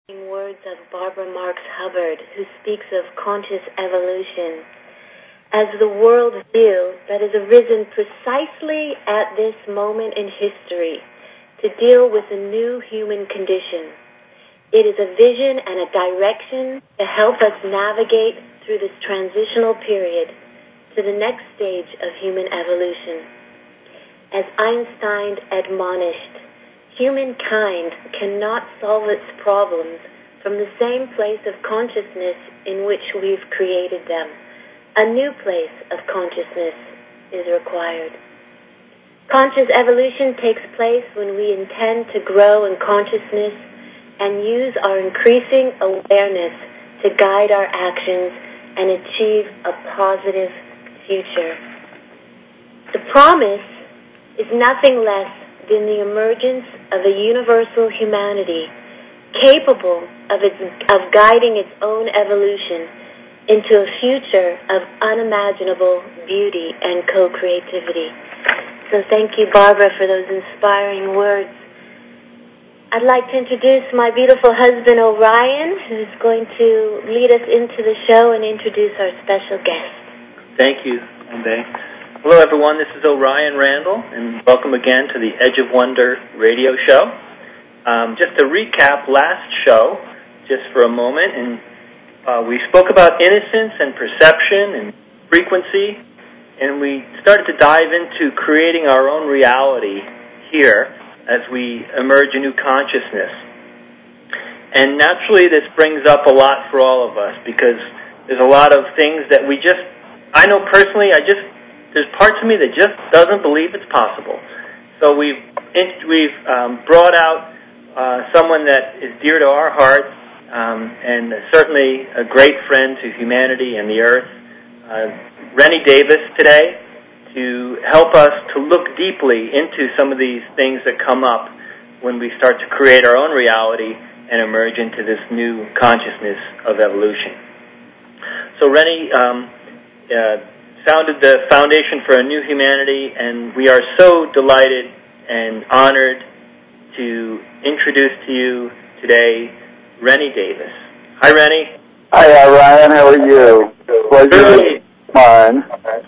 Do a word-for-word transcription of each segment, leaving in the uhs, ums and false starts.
Words of Barbara Marx Hubbard, who speaks of conscious evolution as the world view that has arisen precisely at this moment in history to deal with a new human condition. It is a vision and a direction to help us navigate through this transitional period to the next stage of human evolution. As Einstein admonished, humankind cannot solve its problems from the same place of consciousness in which we've created them. A new place of consciousness is required. Conscious evolution takes place when we intend to grow in consciousness and use our increasing awareness to guide our actions and achieve a positive future. The promise is nothing less than the emergence of a universal humanity capable of, its, of guiding its own evolution into a future of unimaginable beauty and co-creativity. So thank you, Barbara, for those inspiring words. I'd like to introduce my beautiful husband, Orion, who's going to lead us into the show and introduce our special guest. Thank you, Ambe. Hello, everyone. This is Orion Randall, and welcome again to the Edge of Wonder radio show. Um, just to recap last show, just for a moment, and uh, we spoke about innocence and perception and frequency, and we started to dive into creating our own reality here as we emerge a new consciousness. And naturally, this brings up a lot for all of us because there's a lot of things that we just, I know personally, I just, there's parts of me that just doesn't believe it's possible. So we've we've um, brought out uh, someone that is dear to our heart um, and certainly a great friend to humanity and the earth, uh, Rennie Davis, today, to help us to look deeply into some of these things that come up when we start to create our own reality and emerge into this new consciousness of evolution. So Rennie, um, uh, founded the Foundation for a New Humanity, and we are so delighted and honored to introduce to you today Rennie Davis. Hi, Rennie. Hi, Ryan. How are you? Pleasure. Fine.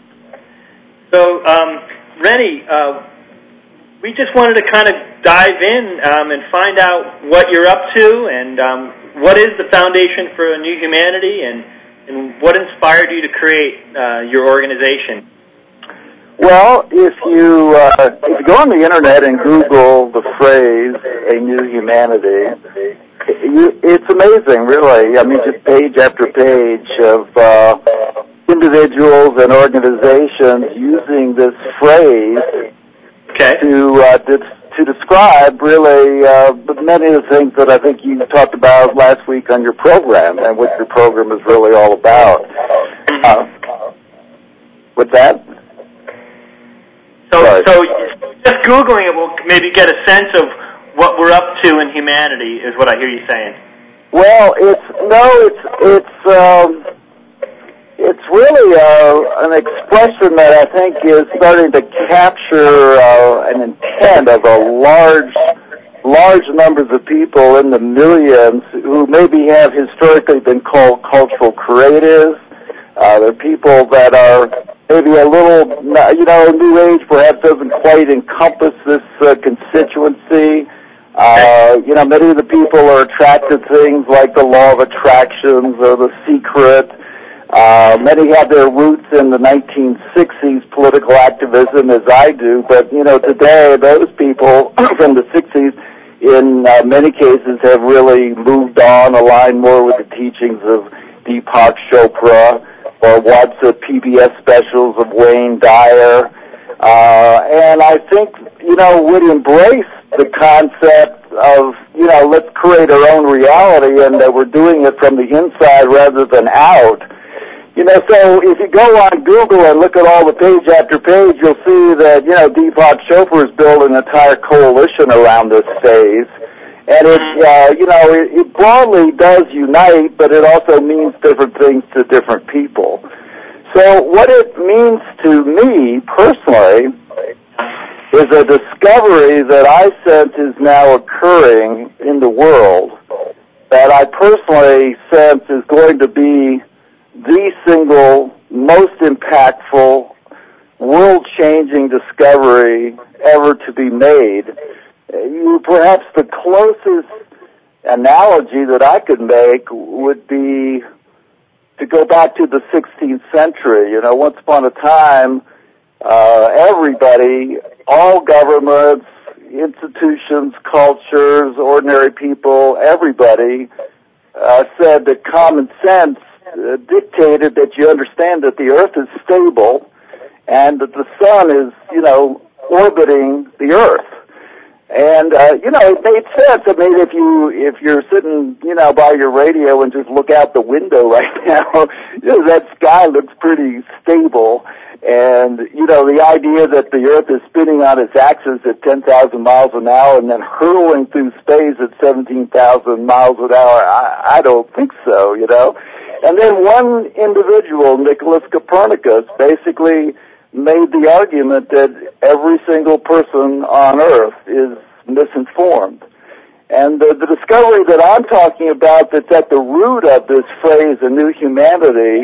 So, um, Rennie, uh, we just wanted to kind of dive in um, and find out what you're up to and um, what is the Foundation for a New Humanity and And what inspired you to create uh, your organization? Well, if you uh, if you go on the internet and Google the phrase "a new humanity," you, it's amazing, really. I mean, just page after page of uh, individuals and organizations using this phrase okay. to uh, to, to describe really uh, many of the things that I think you talked about last week on your program and what your program is really all about. Uh, with that? So, so just Googling it will maybe get a sense of what we're up to in humanity is what I hear you saying. Well, it's, no, it's, it's, um, it's really uh, an expression that I think is starting to capture uh, an intent of a large, large numbers of people in the millions who maybe have historically been called cultural creatives. Uh, they're people that are maybe a little, you know, New Age perhaps doesn't quite encompass this uh, constituency. Uh, you know, many of the people are attracted to things like the law of attractions or The Secret. Uh, many have their roots in the nineteen sixties political activism, as I do, but, you know, today those people from the sixties, in uh, many cases, have really moved on, aligned more with the teachings of Deepak Chopra, or watch the P B S specials of Wayne Dyer. Uh, and I think, you know, would embrace the concept of, you know, let's create our own reality and that we're doing it from the inside rather than out. You know, so if you go on Google and look at all the page after page, you'll see that, you know, Deepak Chopra has built an entire coalition around this phase. And it, uh, you know, it, it broadly does unite, but it also means different things to different people. So what it means to me personally is a discovery that I sense is now occurring in the world that I personally sense is going to be the single most impactful, world-changing discovery ever to be made. You, perhaps the closest analogy that I could make would be to go back to the sixteenth century. You know, once upon a time, uh, everybody, all governments, institutions, cultures, ordinary people, everybody uh, said that common sense uh, dictated that you understand that the earth is stable and that the sun is, you know, orbiting the earth. And, uh, you know, it made sense. I mean, if you, if you're sitting, you know, by your radio and just look out the window right now, you know, that sky looks pretty stable. And, you know, the idea that the earth is spinning on its axis at ten thousand miles an hour and then hurtling through space at seventeen thousand miles an hour, I, I don't think so, you know. And then one individual, Nicholas Copernicus, basically made the argument that every single person on Earth is misinformed. And the, the discovery that I'm talking about that's at the root of this phrase, a new humanity,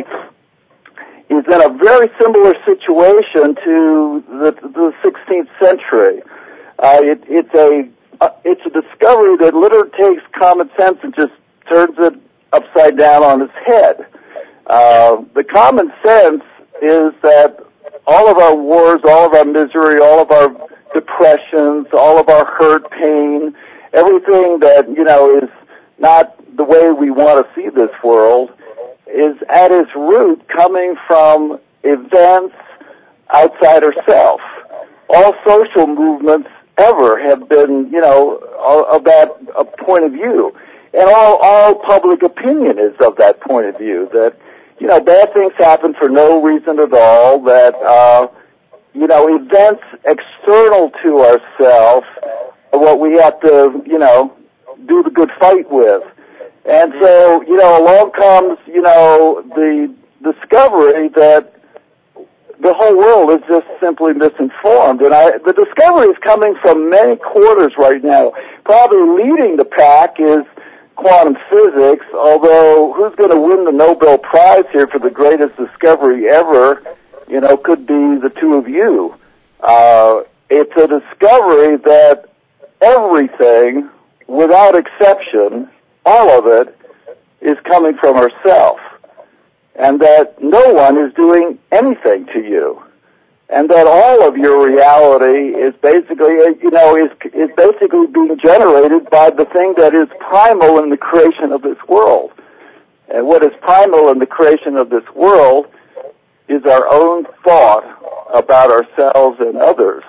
is in a very similar situation to the, the sixteenth century. Uh, it, it's a uh, it's a discovery that literally takes common sense and just turns it upside down on its head. Uh, the common sense is that all of our wars, all of our misery, all of our depressions, all of our hurt, pain, everything that, you know, is not the way we want to see this world, is at its root coming from events outside ourselves. All social movements ever have been, you know, of that a point of view. And all, all public opinion is of that point of view, that, you know, bad things happen for no reason at all, that, uh, you know, events external to ourselves are what we have to, you know, do the good fight with. And so, you know, along comes, you know, the discovery that the whole world is just simply misinformed. And I, the discovery is coming from many quarters right now. Probably leading the pack is quantum physics, although who's going to win the Nobel Prize here for the greatest discovery ever, you know, could be the two of you. Uh, it's a discovery that everything, without exception, all of it, is coming from ourselves. And that no one is doing anything to you. And that all of your reality is basically, you know, is, is basically being generated by the thing that is primal in the creation of this world. And what is primal in the creation of this world is our own thought about ourselves and others.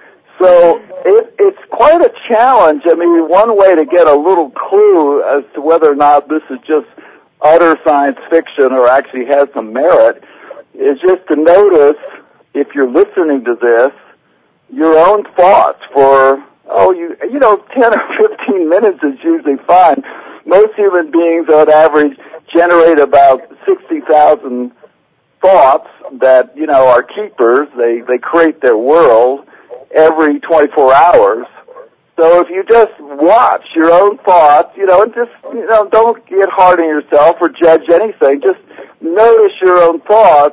So it, it's quite a challenge. I mean, one way to get a little clue as to whether or not this is just utter science fiction or actually has some merit is just to notice, if you're listening to this, your own thoughts for, oh, you you know, ten or fifteen minutes is usually fine. Most human beings, on average, generate about sixty thousand thoughts that, you know, are keepers. They, they create their world every twenty-four hours. So if you just watch your own thoughts, you know, and just, you know, don't get hard on yourself or judge anything. Just notice your own thoughts.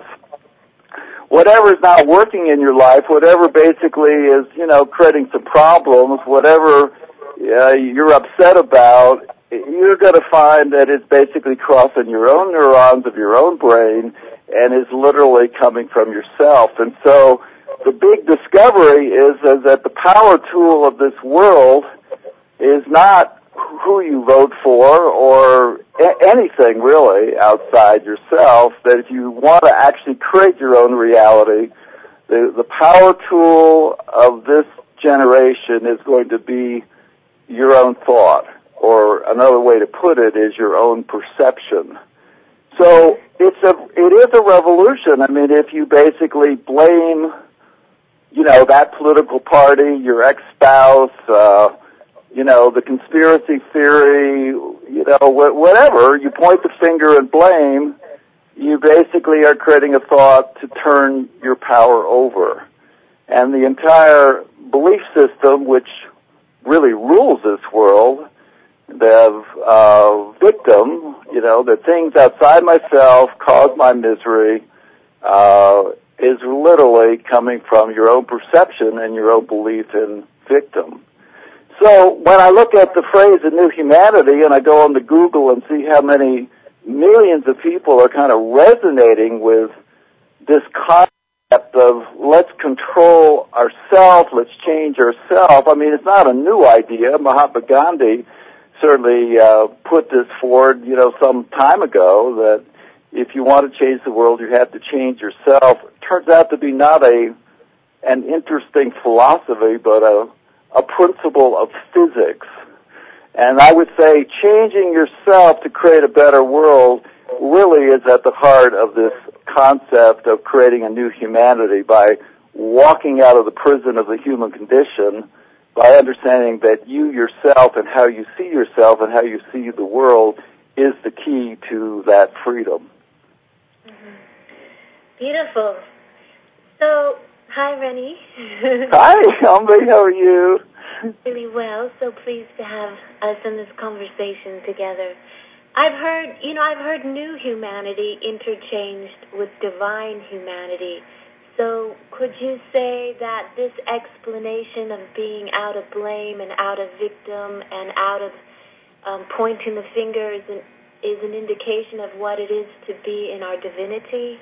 Whatever's not working in your life, whatever basically is, you know, creating some problems, whatever uh, you're upset about, you're going to find that it's basically crossing your own neurons of your own brain and is literally coming from yourself. And so the big discovery is, is that the power tool of this world is not who you vote for or a- anything really outside yourself, that if you want to actually create your own reality, the, the power tool of this generation is going to be your own thought, or another way to put it is your own perception. So it's a, it is a revolution. I mean, if you basically blame, you know, that political party, your ex-spouse, uh, you know, the conspiracy theory, you know, wh- whatever, you point the finger and blame, you basically are creating a thought to turn your power over. And the entire belief system, which really rules this world, the uh, victim, you know, the things outside myself cause my misery, uh, is literally coming from your own perception and your own belief in victim. So when I look at the phrase "a new humanity" and I go on to Google and see how many millions of people are kind of resonating with this concept of let's control ourselves, let's change ourselves. I mean, it's not a new idea. Mahatma Gandhi certainly uh, put this forward, you know, some time ago, that if you want to change the world, you have to change yourself. It turns out to be not a an interesting philosophy, but a a principle of physics. And I would say changing yourself to create a better world really is at the heart of this concept of creating a new humanity by walking out of the prison of the human condition, by understanding that you yourself and how you see yourself and how you see the world is the key to that freedom. Mm-hmm. Beautiful. So, hi, Rennie. Hi, Humby. How are you? Really well. So pleased to have us in this conversation together. I've heard, you know, I've heard new humanity interchanged with divine humanity. So could you say that this explanation of being out of blame and out of victim and out of um, pointing the finger is an, is an indication of what it is to be in our divinity?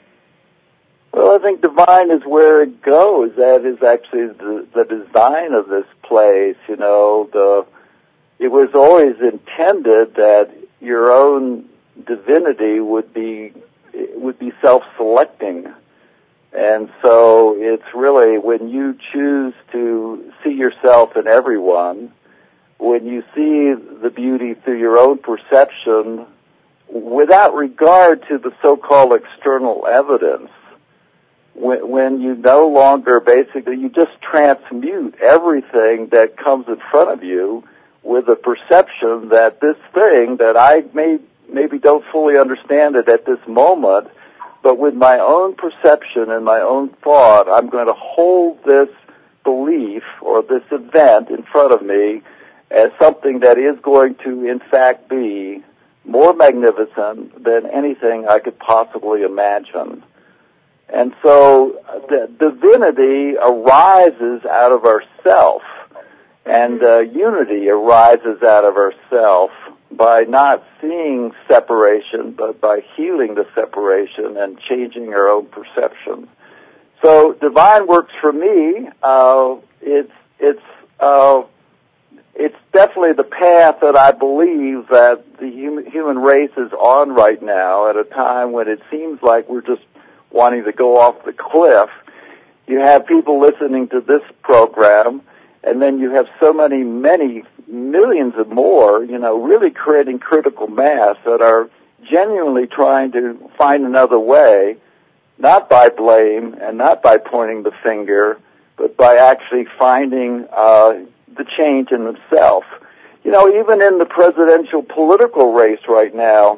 Well, I think divine is where it goes. That is actually the, the design of this place. You know, the it was always intended that your own divinity would be would be self-selecting, and so it's really when you choose to see yourself in everyone, when you see the beauty through your own perception, without regard to the so-called external evidence. When, when you no longer basically, you just transmute everything that comes in front of you with the perception that this thing that I may, maybe don't fully understand it at this moment, but with my own perception and my own thought, I'm going to hold this belief or this event in front of me as something that is going to, in fact, be more magnificent than anything I could possibly imagine. And so the divinity arises out of ourself, and uh, unity arises out of ourself by not seeing separation, but by healing the separation and changing our own perception. So divine works for me. Uh, it's it's uh, it's definitely the path that I believe that the human, human race is on right now at a time when it seems like we're just wanting to go off the cliff. You have people listening to this program, and then you have so many, many millions of more, you know, really creating critical mass that are genuinely trying to find another way, not by blame and not by pointing the finger, but by actually finding uh, the change in themselves. You know, even in the presidential political race right now,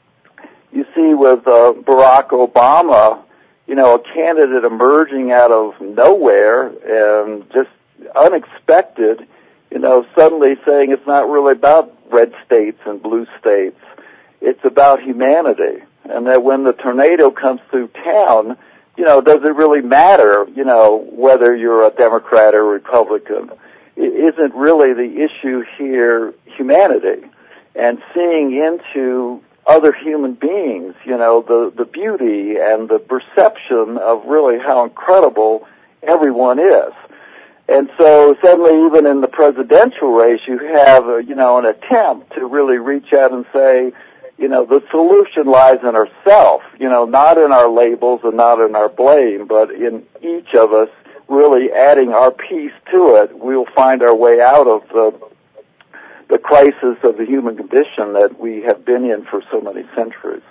you see with uh, Barack Obama, you know, a candidate emerging out of nowhere and just unexpected, you know, suddenly saying it's not really about red states and blue states. It's about humanity. And that when the tornado comes through town, you know, does it really matter, you know, whether you're a Democrat or Republican? It isn't really the issue here humanity and seeing into other human beings, you know, the, the beauty and the perception of really how incredible everyone is. And so suddenly even in the presidential race you have, a, you know, an attempt to really reach out and say, you know, the solution lies in ourselves, you know, not in our labels and not in our blame, but in each of us really adding our piece to it. We'll find our way out of the the crisis of the human condition that we have been in for so many centuries.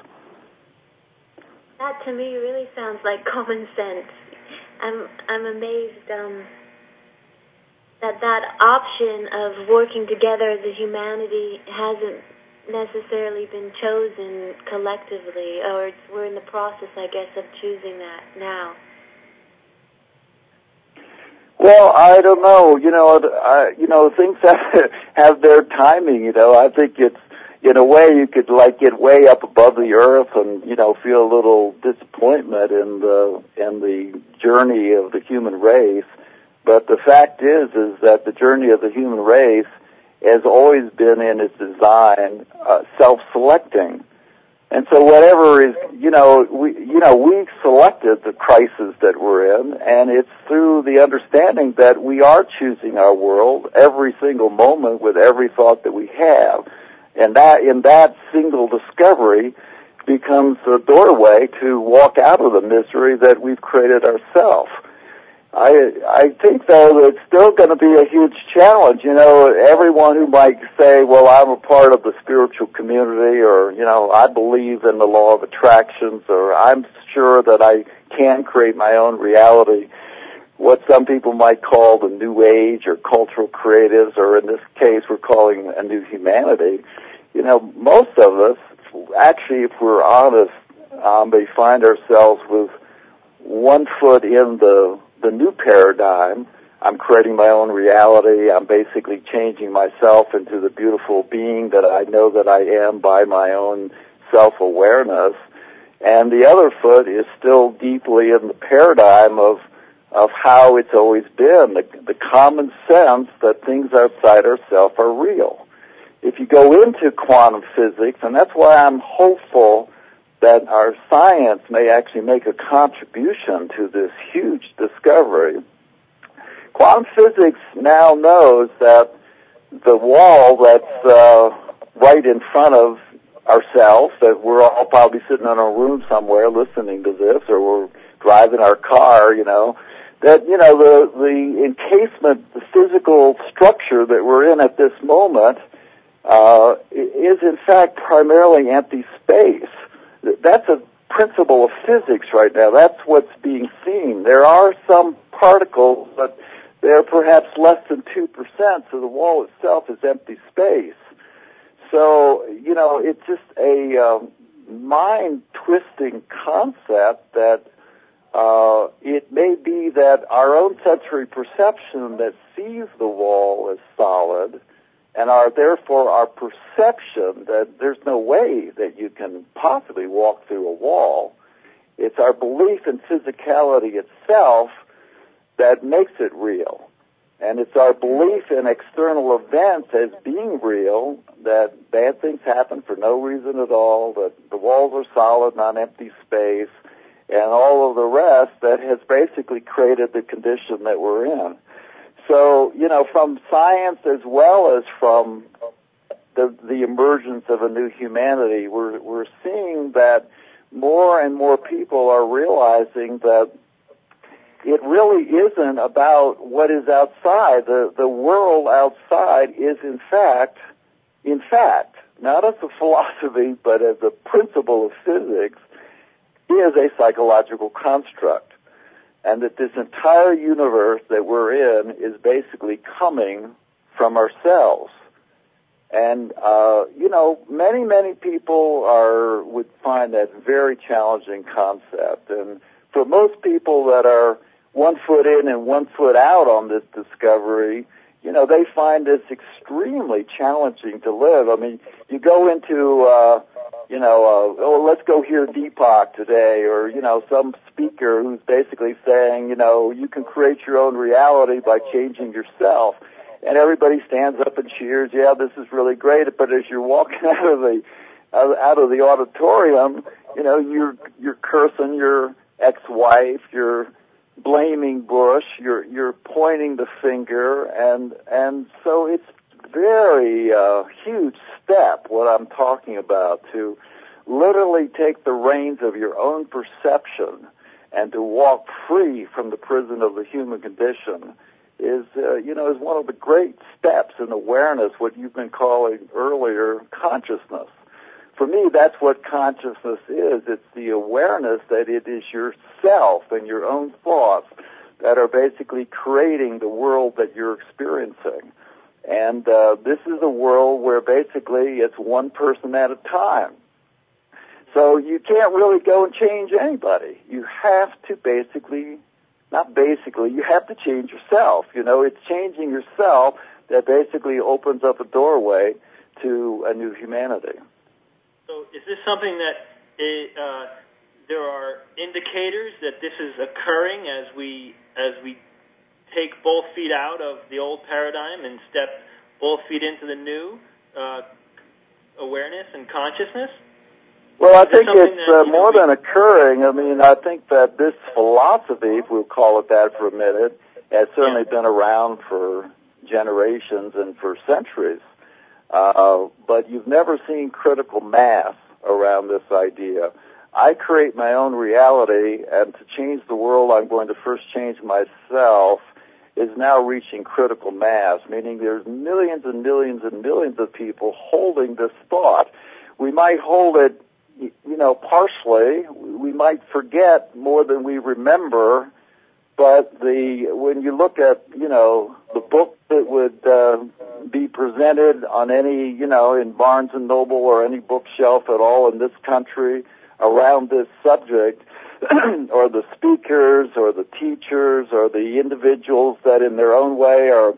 That to me really sounds like common sense. I'm I'm amazed um, that that option of working together as a humanity hasn't necessarily been chosen collectively, or it's, we're in the process, I guess, of choosing that now. Well, I don't know. You know, I, you know, things have, have their timing, you know. I think it's, in a way, you could, like, get way up above the earth and, you know, feel a little disappointment in the, in the journey of the human race. But the fact is, is that the journey of the human race has always been in its design uh, self-selecting. And so whatever is, you know, we, you know, we selected the crisis that we're in, and it's through the understanding that we are choosing our world every single moment with every thought that we have. And that, in that single discovery becomes the doorway to walk out of the misery that we've created ourselves. I I think, though, that it's still going to be a huge challenge. You know, everyone who might say, well, I'm a part of the spiritual community, or, you know, I believe in the law of attractions, or I'm sure that I can create my own reality, what some people might call the New Age or cultural creatives, or in this case we're calling a new humanity. You know, most of us, actually, if we're honest, um, they find ourselves with one foot in the the new paradigm. I'm creating my own reality. I'm basically changing myself into the beautiful being that I know that I am by my own self-awareness. And the other foot is still deeply in the paradigm of of how it's always been, the, the common sense that things outside ourselves are real. If you go into quantum physics, and that's why I'm hopeful that our science may actually make a contribution to this huge discovery. Quantum physics now knows that the wall that's uh, right in front of ourselves, that we're all probably sitting in a room somewhere listening to this, or we're driving our car, you know, that, you know, the, the encasement, the physical structure that we're in at this moment uh, is in fact primarily empty space. That's a principle of physics right now. That's what's being seen. There are some particles, but they're perhaps less than two percent, so the wall itself is empty space. So, you know, it's just a uh, mind-twisting concept that uh, it may be that our own sensory perception that sees the wall as solid, and our, therefore our perception that there's no way that you can possibly walk through a wall. It's our belief in physicality itself that makes it real. And it's our belief in external events as being real, that bad things happen for no reason at all, that the walls are solid, not empty space, and all of the rest that has basically created the condition that we're in. So, you know, from science as well as from the, the emergence of a new humanity, we're, we're seeing that more and more people are realizing that it really isn't about what is outside. The, the world outside is in fact, in fact, not as a philosophy, but as a principle of physics, is a psychological construct. And that this entire universe that we're in is basically coming from ourselves. And, uh, you know, many, many people are, would find that very challenging concept. And for most people that are one foot in and one foot out on this discovery, you know, they find this extremely challenging to live. I mean, you go into, uh, you know, uh, oh, let's go hear Deepak today, or, you know, some speaker who's basically saying, you know, you can create your own reality by changing yourself. And everybody stands up and cheers, yeah, this is really great, but as you're walking out of the, out of the auditorium, you know, you're, you're cursing your ex-wife, you're blaming Bush, you're, you're pointing the finger, and, and so it's very, uh, huge step, what I'm talking about, to literally take the reins of your own perception and to walk free from the prison of the human condition is, uh, you know, is one of the great steps in awareness, what you've been calling earlier consciousness. For me, that's what consciousness is. It's the awareness that it is yourself and your own thoughts that are basically creating the world that you're experiencing. And uh, this is a world where basically it's one person at a time. So you can't really go and change anybody. You have to basically, not basically, you have to change yourself. You know, it's changing yourself that basically opens up a doorway to a new humanity. So is this something that it, uh, there are indicators that this is occurring as we as we take both feet out of the old paradigm and step both feet into the new uh, awareness and consciousness? Well, I think it's uh, more than occurring. I mean, I think that this philosophy, if we'll call it that for a minute, has certainly yeah. been around for generations and for centuries. Uh, but you've never seen critical mass around this idea. I create my own reality, and to change the world, I'm going to first change myself, is now reaching critical mass, meaning there's millions and millions and millions of people holding this thought. We might hold it, you know, partially. We might forget more than we remember, but the when you look at, you know, the book that would uh, be presented on any, you know, in Barnes and Noble or any bookshelf at all in this country around this subject, or the speakers or the teachers or the individuals that in their own way are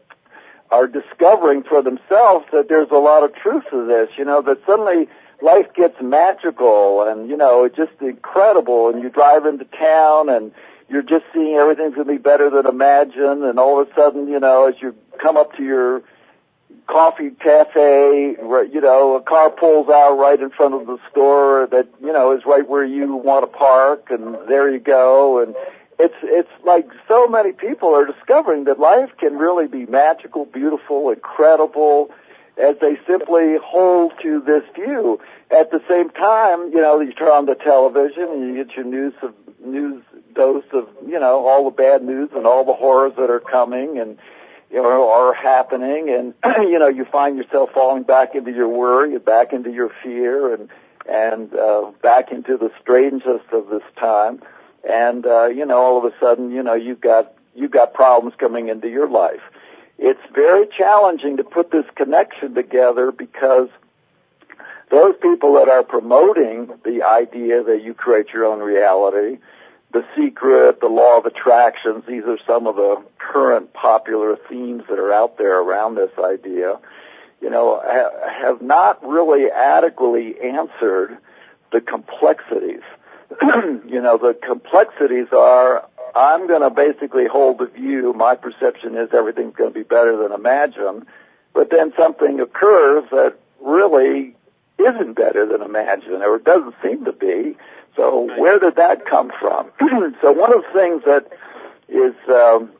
are discovering for themselves that there's a lot of truth to this, you know, that suddenly life gets magical and, you know, just incredible, and you drive into town and you're just seeing everything's going to be better than imagined, and all of a sudden, you know, as you come up to your coffee cafe, you know, a car pulls out right in front of the store that, you know, is right where you want to park, and there you go. And it's it's like so many people are discovering that life can really be magical, beautiful, incredible, as they simply hold to this view. At the same time, you know, you turn on the television and you get your news of news dose of, you know, all the bad news and all the horrors that are coming and, you know, are happening, and, you know, you find yourself falling back into your worry, back into your fear, and, and, uh, back into the strangeness of this time. And, uh, you know, all of a sudden, you know, you've got, you've got problems coming into your life. It's very challenging to put this connection together, because those people that are promoting the idea that you create your own reality, The Secret, the Law of Attractions, these are some of the current popular themes that are out there around this idea, you know, ha- have not really adequately answered the complexities. You know, the complexities are, I'm going to basically hold the view, my perception is everything's going to be better than imagined, but then something occurs that really isn't better than imagined, or it doesn't seem to be. So where did that come from? So one of the things that is um,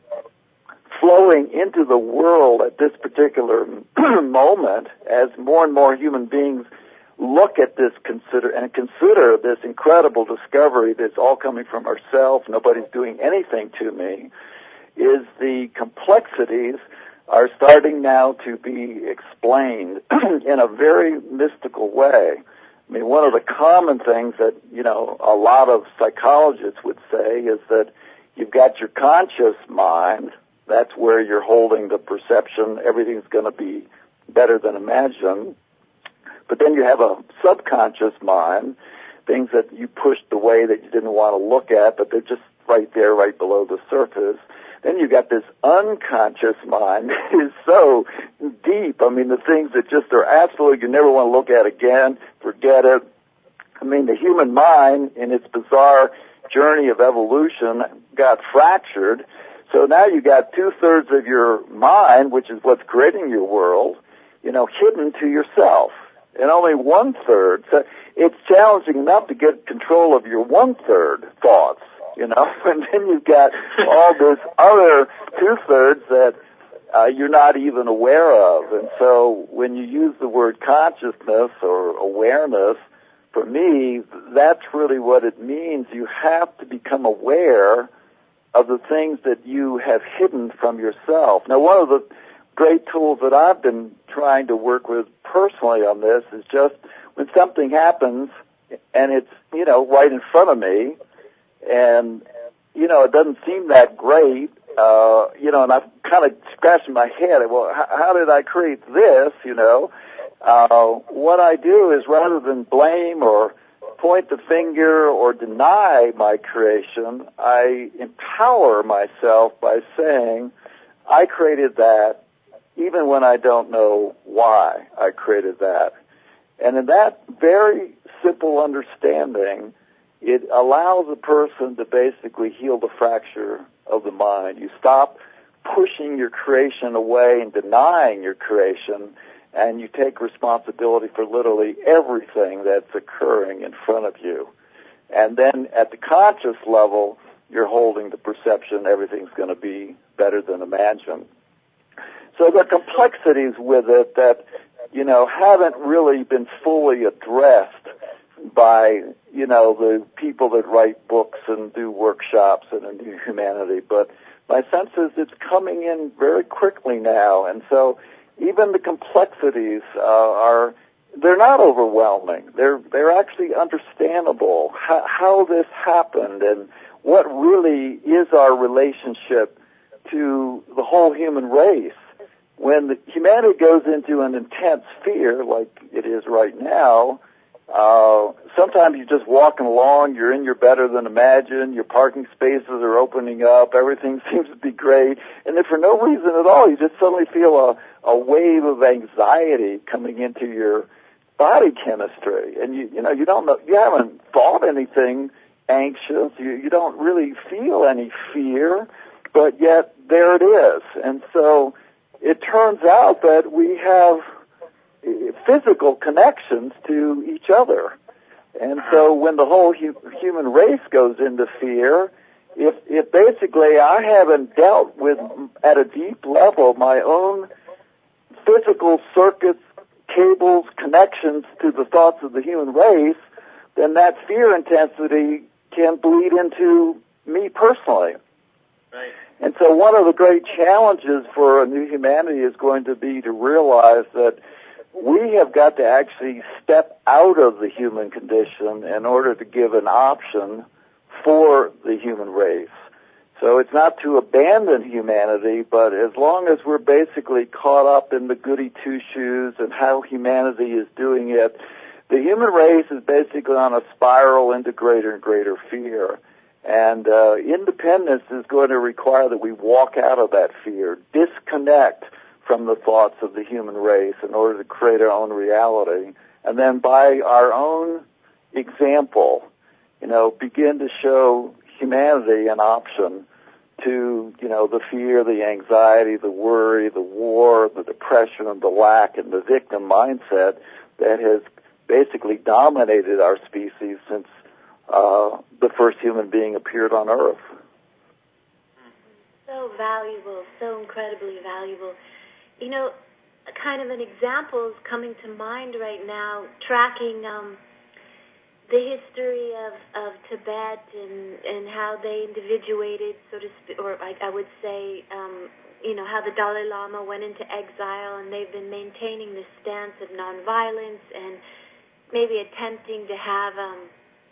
flowing into the world at this particular moment, as more and more human beings look at this consider and consider this incredible discovery that's all coming from ourselves, nobody's doing anything to me, is the complexities are starting now to be explained in a very mystical way. I mean, one of the common things that, you know, a lot of psychologists would say is that you've got your conscious mind, that's where you're holding the perception, everything's going to be better than imagined. But then you have a subconscious mind, things that you pushed away that you didn't want to look at, but they're just right there, right below the surface. Then you've got this unconscious mind that is so deep. I mean, the things that just are absolutely, you never want to look at again, forget it. I mean, the human mind, in its bizarre journey of evolution, got fractured. So now you got two-thirds of your mind, which is what's creating your world, you know, hidden to yourself. And only one-third. So it's challenging enough to get control of your one-third thoughts, you know, and then you've got all this other two-thirds that uh, you're not even aware of. And so when you use the word consciousness or awareness, for me, that's really what it means. You have to become aware of the things that you have hidden from yourself. Now, one of the great tools that I've been trying to work with personally on this is just when something happens and it's, you know, right in front of me, and, you know, it doesn't seem that great, uh, you know, and I'm kind of scratching my head, well, how, how did I create this, you know? Uh, what I do is, rather than blame or point the finger or deny my creation, I empower myself by saying, I created that, even when I don't know why I created that. And in that very simple understanding, it allows a person to basically heal the fracture of the mind. You stop pushing your creation away and denying your creation, and you take responsibility for literally everything that's occurring in front of you. And then at the conscious level, you're holding the perception everything's going to be better than imagined. So there are complexities with it that, you know, haven't really been fully addressed by, you know, the people that write books and do workshops in A New Humanity. But my sense is it's coming in very quickly now. And so even the complexities uh, are, they're not overwhelming. They're, they're actually understandable, how, how this happened and what really is our relationship to the whole human race. When the humanity goes into an intense fear, like it is right now, uh, sometimes you're just walking along, you're in your better than imagined, your parking spaces are opening up, everything seems to be great, and then for no reason at all, you just suddenly feel a, a wave of anxiety coming into your body chemistry, and you, you know, you don't know, you haven't thought anything anxious, you, you don't really feel any fear, but yet there it is. And so it turns out that we have physical connections to each other. And so when the whole hu- human race goes into fear, if, if basically I haven't dealt with, at a deep level, my own physical circuits, cables, connections to the thoughts of the human race, then that fear intensity can bleed into me personally. Right. And so one of the great challenges for A New Humanity is going to be to realize that we have got to actually step out of the human condition in order to give an option for the human race. So it's not to abandon humanity, but as long as we're basically caught up in the goody two-shoes and how humanity is doing it, the human race is basically on a spiral into greater and greater fear. And uh, independence is going to require that we walk out of that fear, disconnect from the thoughts of the human race in order to create our own reality, and then by our own example, you know, begin to show humanity an option to, you know, the fear, the anxiety, the worry, the war, the depression, and the lack, and the victim mindset that has basically dominated our species since uh, the first human being appeared on Earth. So valuable, so incredibly valuable. You know, kind of an example is coming to mind right now, tracking um, the history of, of Tibet and, and how they individuated, so to speak, or I, I would say, um, you know, how the Dalai Lama went into exile, and they've been maintaining this stance of nonviolence and maybe attempting to have um,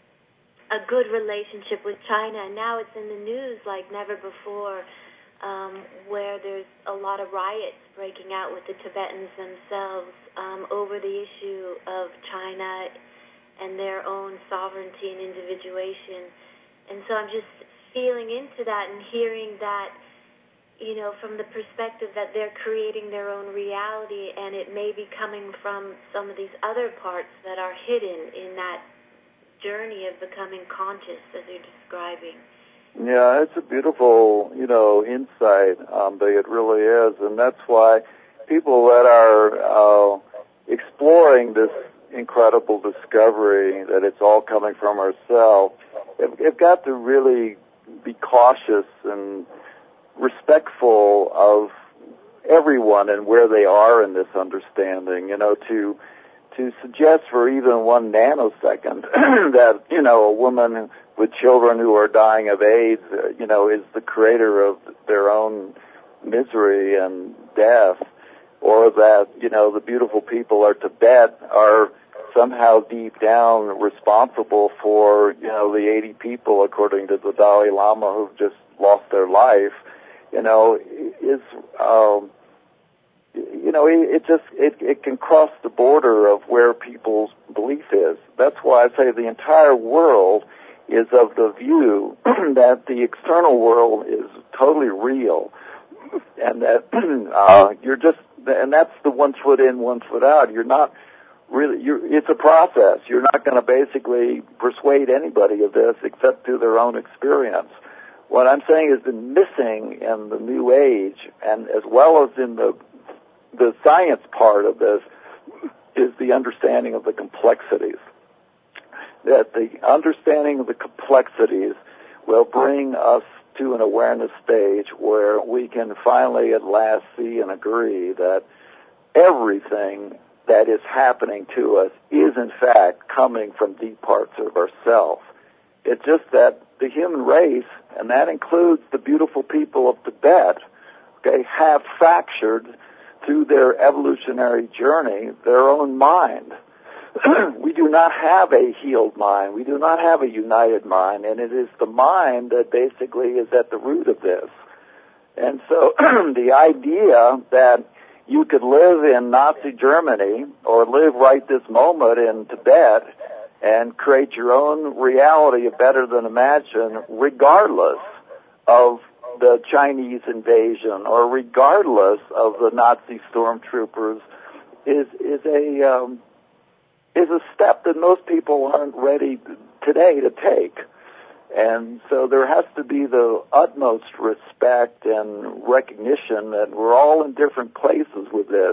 a good relationship with China. And now it's in the news like never before, um, where there's a lot of riots breaking out with the Tibetans themselves um, over the issue of China and their own sovereignty and individuation. And so I'm just feeling into that and hearing that, you know, from the perspective that they're creating their own reality, and it may be coming from some of these other parts that are hidden in that journey of becoming conscious, as you're describing. Yeah, it's a beautiful, you know, insight, um, but it really is, and that's why people that are uh, exploring this incredible discovery that it's all coming from ourselves, have, have got to really be cautious and respectful of everyone and where they are in this understanding, you know, to to suggest for even one nanosecond that, you know, a woman with children who are dying of AIDS, uh, you know, is the creator of their own misery and death, or that, you know, the beautiful people of Tibet are somehow deep down responsible for, you know, the eighty people, according to the Dalai Lama, who've just lost their life, you know, is, um, you know, it, it just, it, it can cross the border of where people's belief is. That's why I say the entire world is of the view that the external world is totally real, and that uh, you're just and that's the one foot in, one foot out. You're not really, you're, it's a process. You're not going to basically persuade anybody of this except through their own experience. What I'm saying is been missing in the New Age, and as well as in the the science part of this, is the understanding of the complexities. That the understanding of the complexities will bring us to an awareness stage where we can finally at last see and agree that everything that is happening to us is in fact coming from deep parts of ourselves. It's just that the human race, and that includes the beautiful people of Tibet, okay, have fractured through their evolutionary journey their own mind. We do not have a healed mind. We do not have a united mind, and it is the mind that basically is at the root of this. And so the idea that you could live in Nazi Germany or live right this moment in Tibet and create your own reality of better than imagine, regardless of the Chinese invasion or regardless of the Nazi stormtroopers, is is a um, is a step that most people aren't ready today to take. And so there has to be the utmost respect and recognition that we're all in different places with this.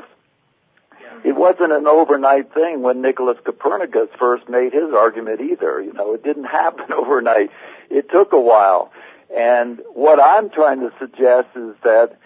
It wasn't an overnight thing when Nicholas Copernicus first made his argument either. You know, it didn't happen overnight. It took a while. And what I'm trying to suggest is that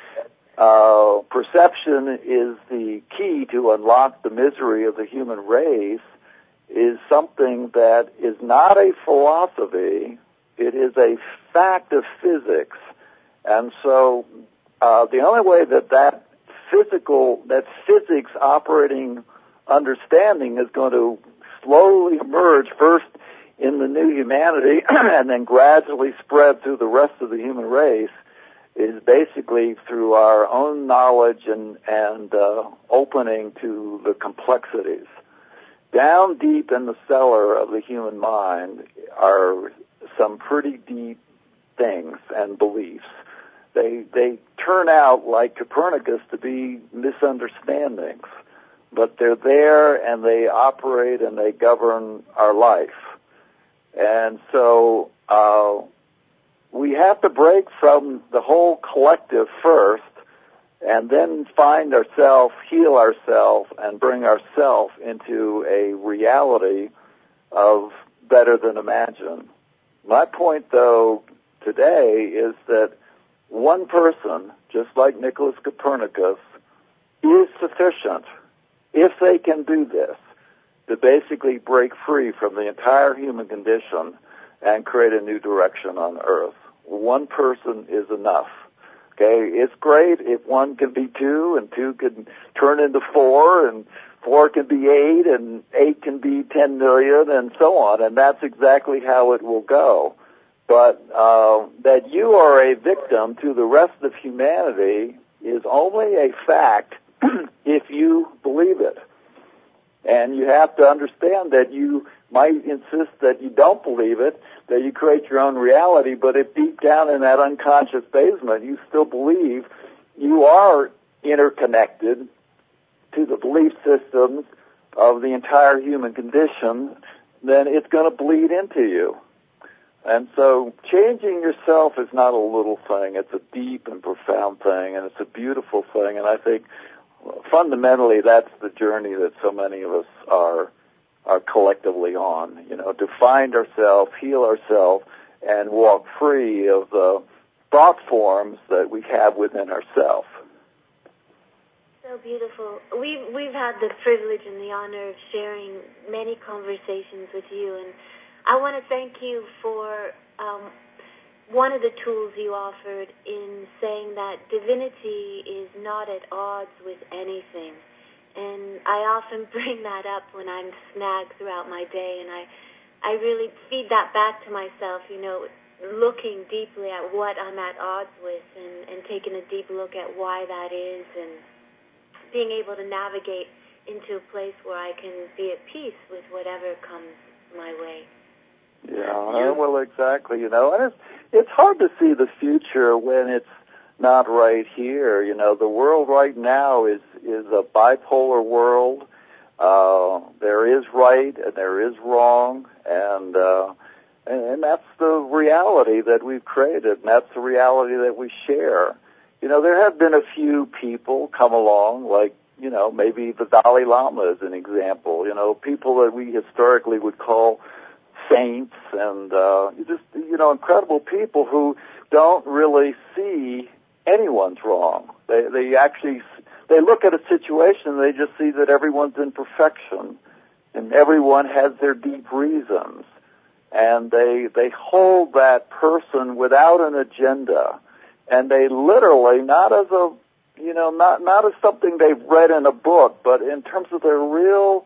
uh, perception is the key to unlock the misery of the human race, is something that is not a philosophy. It is a fact of physics. And so uh, the only way that that physical, that physics operating understanding is going to slowly emerge first in the new humanity and then gradually spread through the rest of the human race is basically through our own knowledge and, and uh, opening to the complexities. Down deep in the cellar of the human mind are some pretty deep things and beliefs. They they turn out, like Copernicus, to be misunderstandings, but they're there and they operate and they govern our life. And so uh, we have to break from the whole collective first and then find ourselves, heal ourselves, and bring ourselves into a reality of better than imagine. My point, though, today is that one person, just like Nicholas Copernicus, is sufficient, if they can do this, to basically break free from the entire human condition and create a new direction on Earth. One person is enough. Okay, it's great if one can be two, and two can turn into four, and four can be eight, and eight can be ten million, and so on, and that's exactly how it will go. But uh, that you are a victim to the rest of humanity is only a fact if you believe it. And you have to understand that you might insist that you don't believe it, that you create your own reality, but if deep down in that unconscious basement you still believe you are interconnected to the belief systems of the entire human condition, then it's going to bleed into you. And so changing yourself is not a little thing. It's a deep and profound thing, and it's a beautiful thing. And I think fundamentally that's the journey that so many of us are are collectively on, you know, to find ourselves, heal ourselves, and walk free of the thought forms that we have within ourselves. So beautiful. We've, we've had the privilege and the honor of sharing many conversations with you, and I want to thank you for um, one of the tools you offered in saying that divinity is not at odds with anything. And I often bring that up when I'm snagged throughout my day, and I, I really feed that back to myself, you know, looking deeply at what I'm at odds with and, and taking a deep look at why that is, and being able to navigate into a place where I can be at peace with whatever comes my way. Yeah, well, exactly, you know, and it's, it's hard to see the future when it's not right here. You know, the world right now is is a bipolar world. Uh, there is right and there is wrong, and uh, and, and that's the reality that we've created, and that's the reality that we share. You know, there have been a few people come along, like, you know, maybe the Dalai Lama is an example. You know, people that we historically would call saints, and uh, just, you know, incredible people who don't really see anyone's wrong. They they actually they look at a situation and they just see that everyone's imperfection and everyone has their deep reasons, and they they hold that person without an agenda, and they literally, not as a you know not not as something they've read in a book, but in terms of their real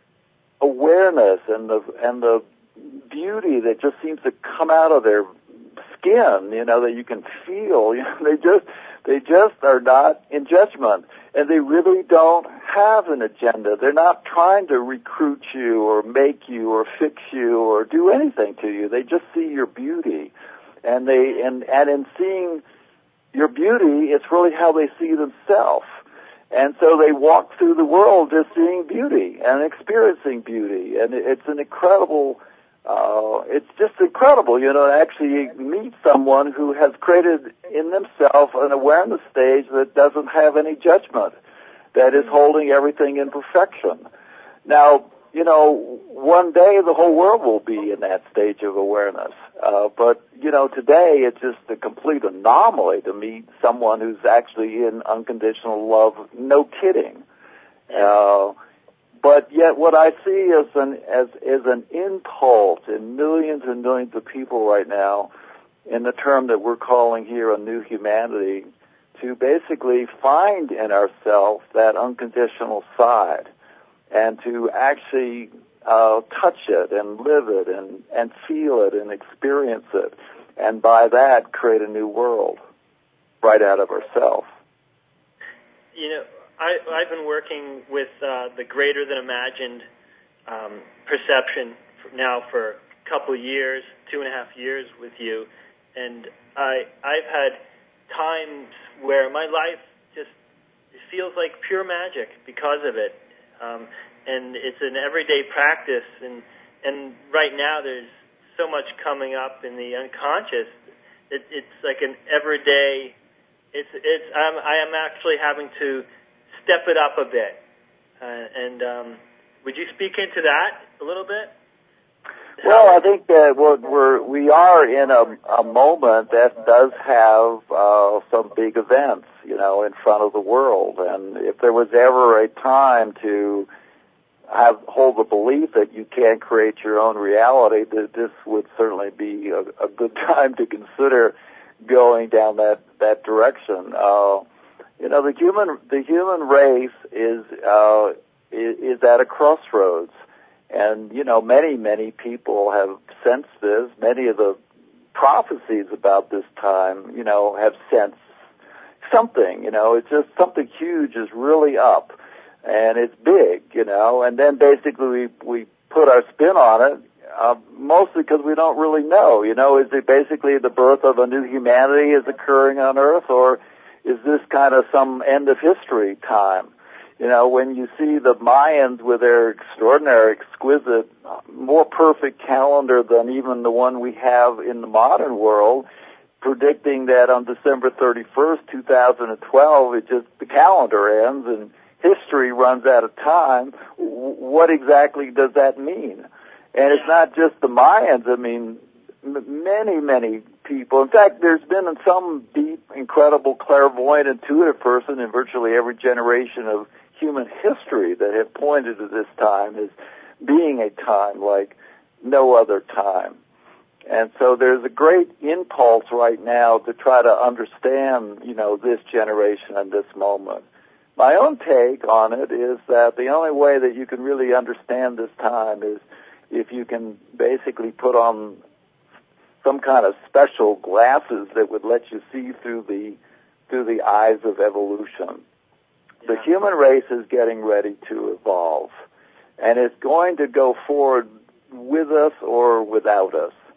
awareness and the and the beauty that just seems to come out of their skin, you know, that you can feel. You know, they just they just are not in judgment, and they really don't have an agenda. They're not trying to recruit you or make you or fix you or do anything to you. They just see your beauty, and they and and in seeing your beauty, it's really how they see themselves. And so they walk through the world just seeing beauty and experiencing beauty, and it's an incredible. Uh, it's just incredible, you know, to actually meet someone who has created in themselves an awareness stage that doesn't have any judgment, that is holding everything in perfection. Now, you know, one day the whole world will be in that stage of awareness. Uh, but, you know, today it's just a complete anomaly to meet someone who's actually in unconditional love. No kidding. Uh, But yet what I see as an, as, as an impulse in millions and millions of people right now, in the term that we're calling here a new humanity, to basically find in ourselves that unconditional side and to actually uh, touch it and live it and, and feel it and experience it, and by that create a new world right out of ourselves. You know, I, I've been working with uh, the greater than imagined um, perception for now for a couple of years, two and a half years with you, and I, I've had times where my life just it feels like pure magic because of it, um, and it's an everyday practice. And and right now there's so much coming up in the unconscious. It, it's like an everyday. It's it's I'm, I am actually having to step it up a bit. Uh, and um, would you speak into that a little bit? Well, I think that we're, we're we are in a, a moment that does have uh, some big events, you know, in front of the world. And if there was ever a time to have hold the belief that you can create your own reality, that this would certainly be a, a good time to consider going down that that direction. Uh, you know, the human the human race is uh, is, is at a crossroads. And, you know, many, many people have sensed this. Many of the prophecies about this time, you know, have sensed something, you know. It's just something huge is really up, and it's big, you know. And then basically we, we put our spin on it, uh, mostly because we don't really know, you know. Is it basically the birth of a new humanity is occurring on Earth, or is this kind of some end of history time? You know, when you see the Mayans with their extraordinary, exquisite, more perfect calendar than even the one we have in the modern world, predicting that on December thirty-first, two thousand twelve, it just, the calendar ends and history runs out of time, what exactly does that mean? And it's not just the Mayans. I mean, many, many people. In fact, there's been some deep, incredible, clairvoyant, intuitive person in virtually every generation of human history that have pointed to this time as being a time like no other time. And so there's a great impulse right now to try to understand, you know, this generation and this moment. My own take on it is that the only way that you can really understand this time is if you can basically put on some kind of special glasses that would let you see through the through the eyes of evolution. The human race is getting ready to evolve, and it's going to go forward with us or without us.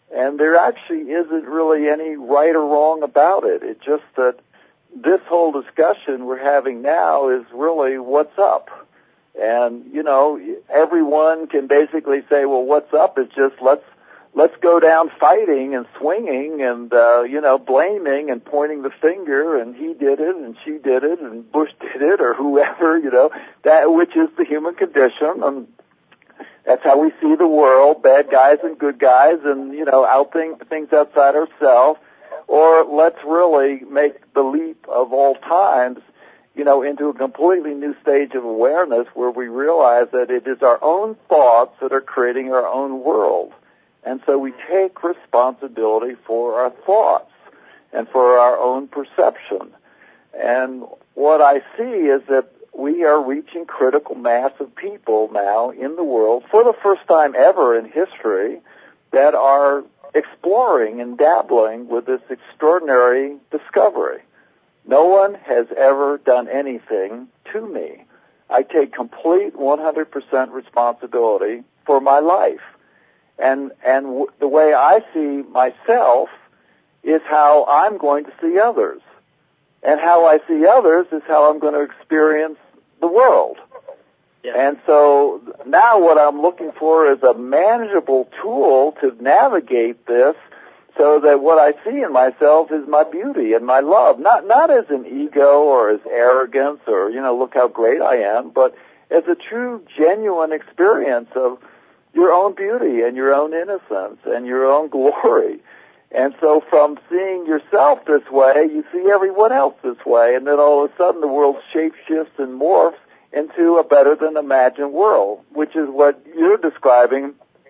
And there actually isn't really any right or wrong about it. It's just that this whole discussion we're having now is really what's up. And, you know, everyone can basically say, well, what's up is just let's let's go down fighting and swinging and, uh, you know, blaming and pointing the finger, and he did it and she did it and Bush did it or whoever, you know, that which is the human condition. And that's how we see the world, bad guys and good guys, and, you know, out thing, things outside ourselves. Or let's really make the leap of all times, you know, into a completely new stage of awareness where we realize that it is our own thoughts that are creating our own world. And so we take responsibility for our thoughts and for our own perception. And what I see is that we are reaching critical mass of people now in the world for the first time ever in history that are exploring and dabbling with this extraordinary discovery. No one has ever done anything to me. I take complete one hundred percent responsibility for my life. And and w- the way I see myself is how I'm going to see others. And how I see others is how I'm going to experience the world. Yeah. And so now what I'm looking for is a manageable tool to navigate this so that what I see in myself is my beauty and my love. Not not as an ego or as arrogance or, you know, look how great I am, but as a true, genuine experience of your own beauty and your own innocence and your own glory. And so from seeing yourself this way, you see everyone else this way, and then all of a sudden the world shapeshifts and morphs into a better-than-imagined world, which is what you're describing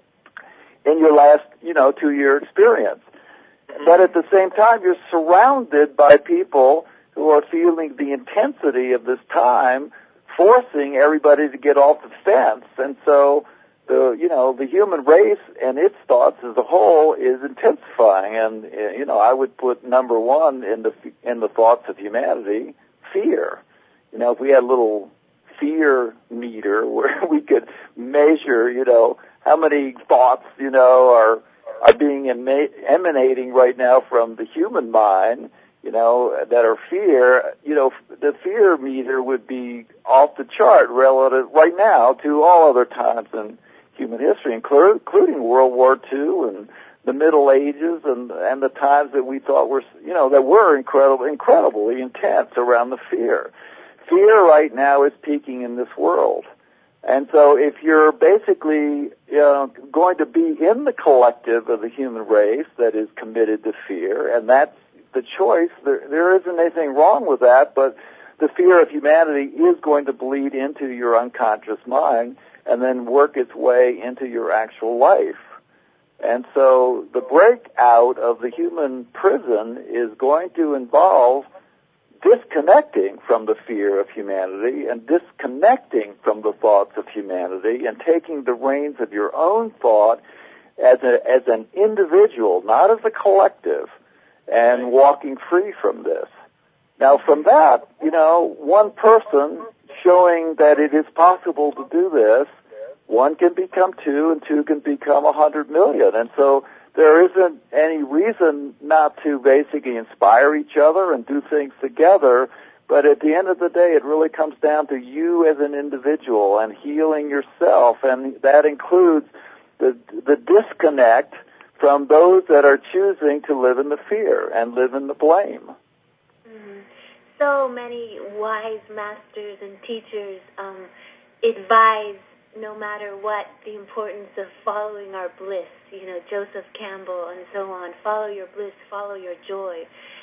in your last, you know, two-year experience. But at the same time, you're surrounded by people who are feeling the intensity of this time, forcing everybody to get off the fence. And so the, you know, the human race and its thoughts as a whole is intensifying. And, you know, I would put number one in the, in the thoughts of humanity, fear. You know, if we had a little fear meter where we could measure, you know, how many thoughts, you know, are, are being ema- emanating right now from the human mind, you know, that are fear, you know, the fear meter would be off the chart relative right now to all other times in human history, including World War Two and the Middle Ages and and the times that we thought were, you know, that were incredible, incredibly intense around the fear. Fear right now is peaking in this world. And so if you're basically, you know, going to be in the collective of the human race that is committed to fear, and that's the choice, there, there isn't anything wrong with that, but the fear of humanity is going to bleed into your unconscious mind and then work its way into your actual life. And so the breakout of the human prison is going to involve disconnecting from the fear of humanity and disconnecting from the thoughts of humanity and taking the reins of your own thought as a, as an individual, not as a collective, and walking free from this. Now from that, you know, one person showing that it is possible to do this, one can become two and two can become a hundred million. And so there isn't any reason not to basically inspire each other and do things together, but at the end of the day, it really comes down to you as an individual and healing yourself, and that includes the, the disconnect from those that are choosing to live in the fear and live in the blame. Mm-hmm. So many wise masters and teachers um, advise, no matter what, the importance of following our bliss. You know, Joseph Campbell and so on. Follow your bliss, follow your joy.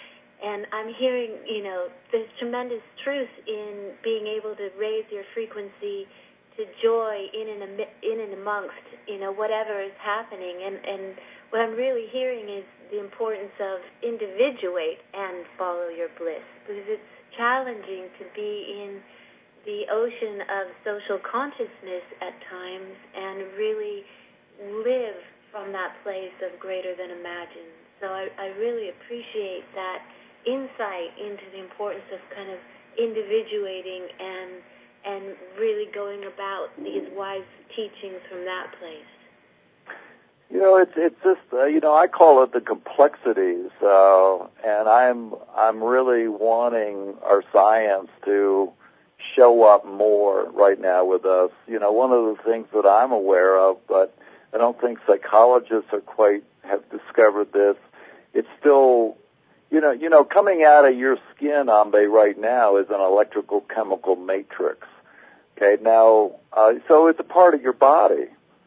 And I'm hearing, you know, there's tremendous truth in being able to raise your frequency to joy in and, in and amongst, you know, whatever is happening. And, and what I'm really hearing is the importance of individuate and follow your bliss, because it's challenging to be in the ocean of social consciousness at times and really live from that place of greater than imagined. So I, I really appreciate that insight into the importance of kind of individuating and and really going about these wise teachings from that place. You know, it's it's just uh, you know I call it the complexities, uh, and I'm I'm really wanting our science to show up more right now with us. You know, one of the things that I'm aware of, but I don't think psychologists are quite have discovered this. It's still, you know, you know, coming out of your skin, Ambe, right now is an electrical chemical matrix. Okay, now, uh, so it's a part of your body.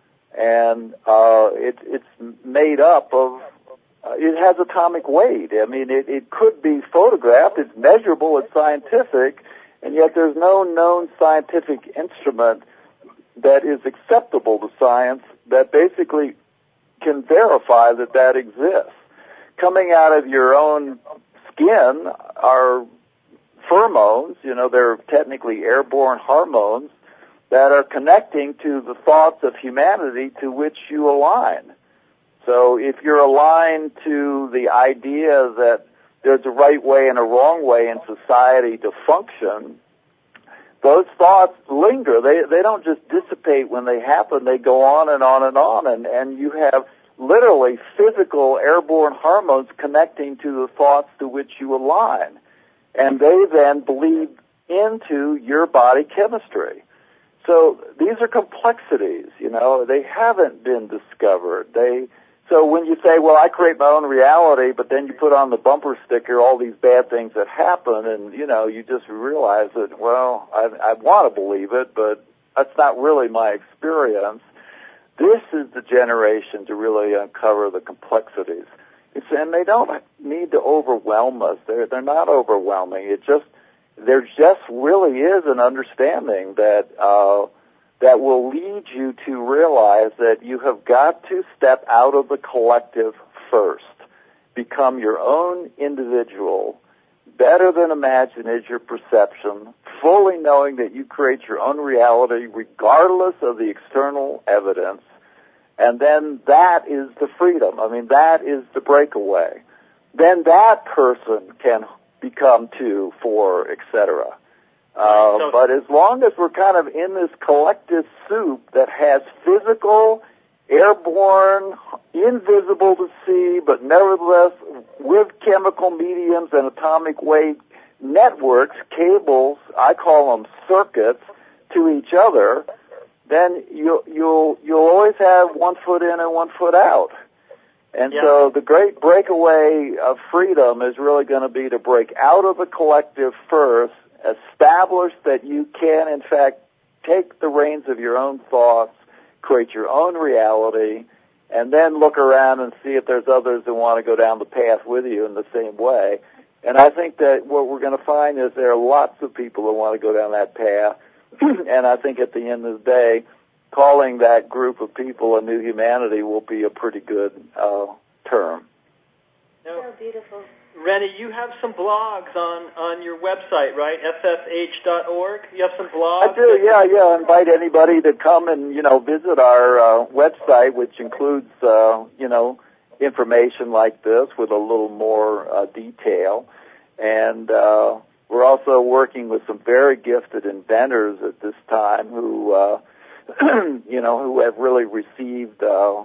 And uh, it, it's made up of, uh, it has atomic weight. I mean, it, it could be photographed, it's measurable, it's scientific, and yet there's no known scientific instrument that is acceptable to science that basically can verify that that exists. Coming out of your own skin are pheromones, you know, they're technically airborne hormones, that are connecting to the thoughts of humanity to which you align. So if you're aligned to the idea that there's a right way and a wrong way in society to function, those thoughts linger. They they don't just dissipate when they happen. They go on and on and on, and, and you have literally physical airborne hormones connecting to the thoughts to which you align. And they then bleed into your body chemistry. So these are complexities, you know. They haven't been discovered. They so when you say, well, I create my own reality, but then you put on the bumper sticker all these bad things that happen, and, you know, you just realize that, well, I, I want to believe it, but that's not really my experience. This is the generation to really uncover the complexities. It's, and they don't need to overwhelm us. They're, they're not overwhelming. It just There just really is an understanding that uh, that will lead you to realize that you have got to step out of the collective first, become your own individual. Better than imagine is your perception, fully knowing that you create your own reality regardless of the external evidence, and then that is the freedom. I mean, that is the breakaway. Then that person can become two, four, et cetera. Uh, so, but as long as we're kind of in this collective soup that has physical, airborne, invisible to see, but nevertheless with chemical mediums and atomic weight networks, cables, I call them circuits, to each other, then you, you'll you'll always have one foot in and one foot out. And yeah. So the great breakaway of freedom is really going to be to break out of the collective first, establish that you can, in fact, take the reins of your own thoughts, create your own reality, and then look around and see if there's others that want to go down the path with you in the same way. And I think that what we're going to find is there are lots of people that want to go down that path. And I think at the end of the day, calling that group of people a new humanity will be a pretty good uh, term. Now, so beautiful. Rennie, you have some blogs on, on your website, right? S F H dot org. You have some blogs? I do, yeah, yeah. I invite anybody to come and, you know, visit our uh, website, which includes, uh, you know, information like this with a little more uh, detail. And uh, we're also working with some very gifted inventors at this time who, uh, you know, who have really received uh,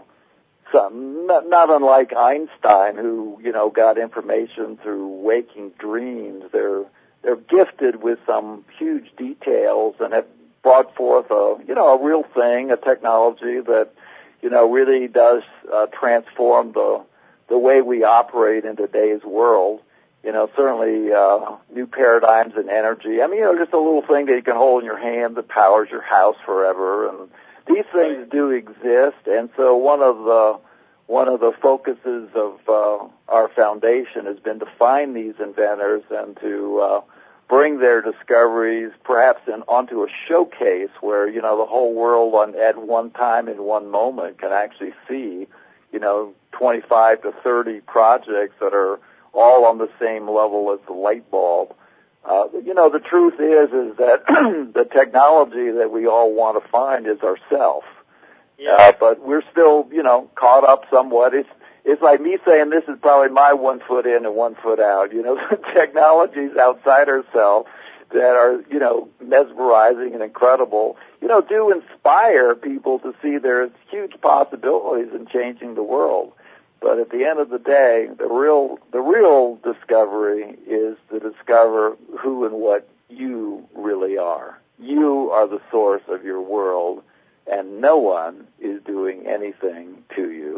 some, not, not unlike Einstein, who, you know, got information through waking dreams. They're they're gifted with some huge details and have brought forth a, you know, a real thing, a technology that, you know, really does uh, transform the the way we operate in today's world. You know, certainly uh, new paradigms in energy. I mean, you know, just a little thing that you can hold in your hand that powers your house forever. And these things do exist. And so one of the one of the focuses of uh, our foundation has been to find these inventors and to uh, bring their discoveries perhaps in, onto a showcase where, you know, the whole world on, at one time in one moment can actually see, you know, twenty-five to thirty projects that are all on the same level as the light bulb. Uh, you know, the truth is, is that the technology that we all want to find is ourself. Yeah. Uh, but we're still, you know, caught up somewhat. It's, it's like me saying this is probably my one foot in and one foot out. You know, the technology's outside ourselves. that are, you know, mesmerizing and incredible, you know, do inspire people to see there's huge possibilities in changing the world. But at the end of the day, the real the real discovery is to discover who and what you really are. You are the source of your world, and no one is doing anything to you.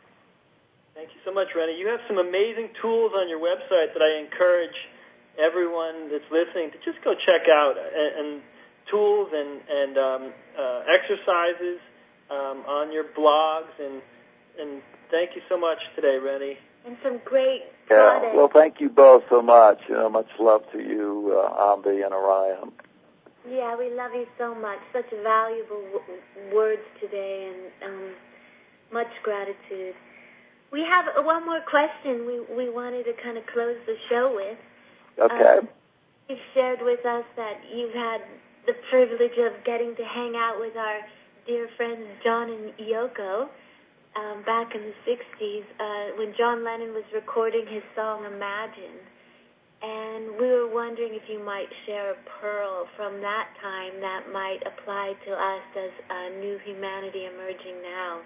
Thank you so much, Rennie. You have some amazing tools on your website that I encourage everyone that's listening to just go check out, and, and tools and, and um, uh, exercises um, on your blogs, and, and thank you so much today, Rennie. And some great yeah, products. Well, thank you both so much. You know, much love to you, uh, Ambi and Orion. Yeah, we love you so much. Such valuable w- words today, and um, much gratitude. We have uh, one more question we, we wanted to kind of close the show with. Okay. Um, you've shared with us that you've had the privilege of getting to hang out with our dear friends John and Yoko um, back in the sixties uh, when John Lennon was recording his song Imagine. And we were wondering if you might share a pearl from that time that might apply to us as a new humanity emerging now.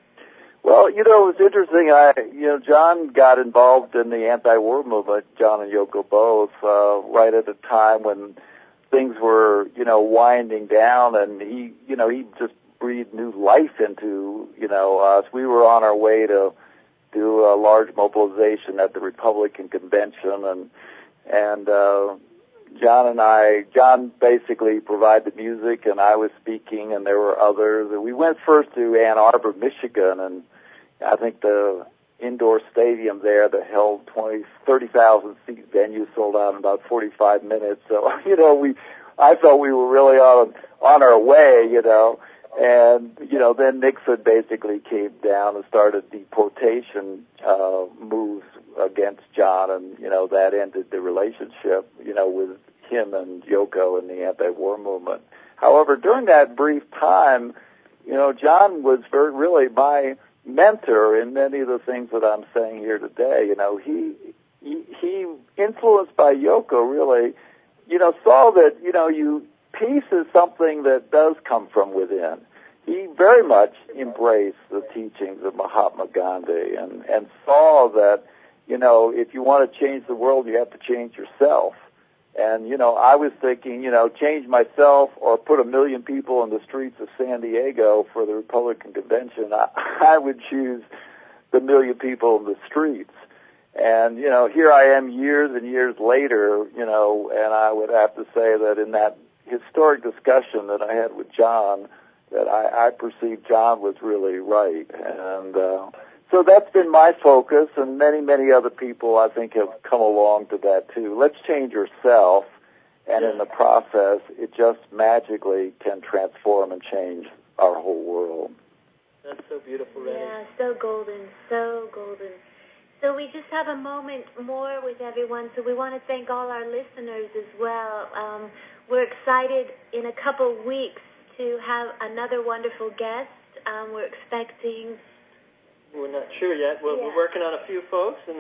Well, you know, it was interesting. I, you know, John got involved in the anti-war movement, John and Yoko both, uh, right at a time when things were, you know, winding down, and he, you know, he just breathed new life into, you know, us. We were on our way to do a large mobilization at the Republican convention, and and uh, John and I, John basically provided the music, and I was speaking, and there were others. And we went first to Ann Arbor, Michigan, and I think the indoor stadium there that held twenty, thirty thousand seat venue sold out in about forty-five minutes. So, you know, we, I felt we were really on, on our way, you know. And, you know, then Nixon basically came down and started deportation uh, moves against John, and, you know, that ended the relationship, you know, with him and Yoko and the anti-war movement. However, during that brief time, you know, John was very, really my mentor in many of the things that I'm saying here today. You know, he, he, he influenced by Yoko really, you know, saw that, you know, you, peace is something that does come from within. He very much embraced the teachings of Mahatma Gandhi and, and saw that, you know, if you want to change the world, you have to change yourself. And, you know, I was thinking, you know, change myself or put a million people in the streets of San Diego for the Republican convention. I, I would choose the million people in the streets. And, you know, here I am years and years later, you know, and I would have to say that in that historic discussion that I had with John, that I, I perceived John was really right. And uh, so that's been my focus, and many, many other people, I think, have come along to that, too. Let's change yourself, and in the process, it just magically can transform and change our whole world. That's so beautiful, Rennie. Yeah, so golden, so golden. So we just have a moment more with everyone, so we want to thank all our listeners as well. Um, we're excited in a couple weeks to have another wonderful guest. Um, we're expecting... We're not sure yet. We're, yeah. we're working on a few folks, and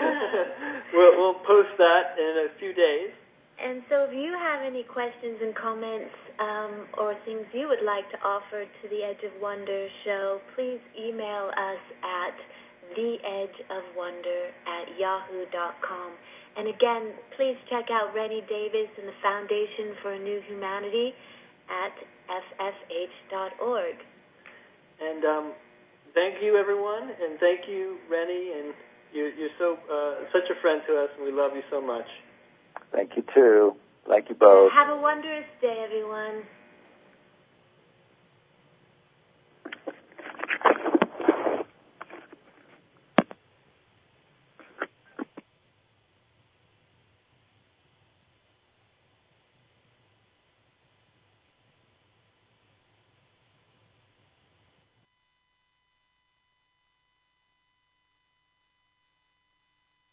we'll, we'll post that in a few days. And so if you have any questions and comments um, or things you would like to offer to the Edge of Wonder show, please email us at the edge of wonder at yahoo dot com. And again, please check out Rennie Davis and the Foundation for a New Humanity at f f h dot org. And um, thank you, everyone, and thank you, Rennie, and you're, you're so uh, such a friend to us, and we love you so much. Thank you, too. Thank you both. Have a wondrous day, everyone.